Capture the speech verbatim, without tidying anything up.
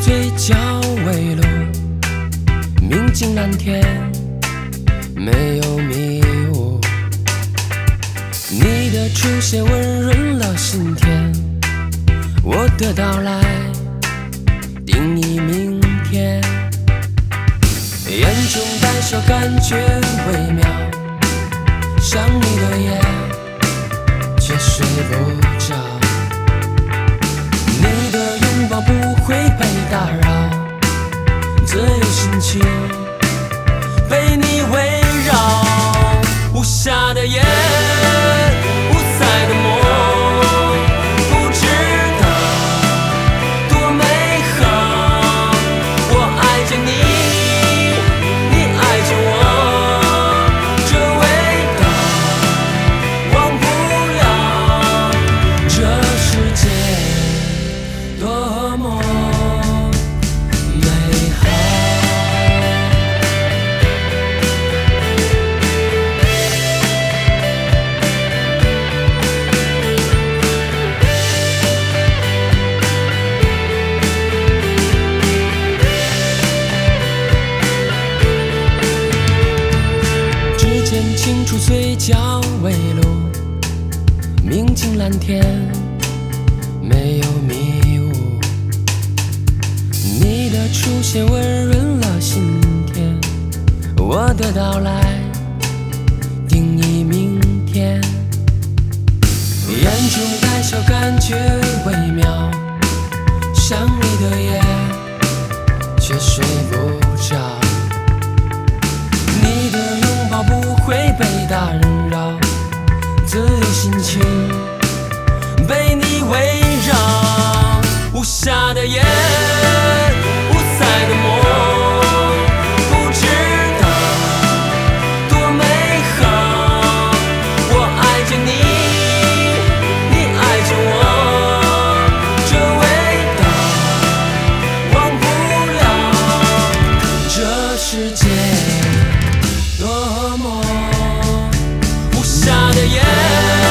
嘴角微露，明镜蓝天，没有迷雾。你的出现温润了心田，我的到来定义明天。眼中带笑，感觉微妙，想你的夜，却睡不着。你的拥抱不会被打扰，自由心情被你围绕。无暇的夜，无彩的梦，不知道多美好。我爱着你，你爱着我，这味道忘不了。这世界多么美好。只见清楚嘴角微露，明镜蓝天，没有迷雾。你的出现温润了心田，我的到来定义明天。眼中带笑，感觉微妙，想你的夜，却睡不着。你的拥抱不会被打扰，自由心情被你围绕。无暇的夜，无彩的梦，不知道多美好。我爱着你，你爱着我，这味道忘不了。这世界多么无暇的夜。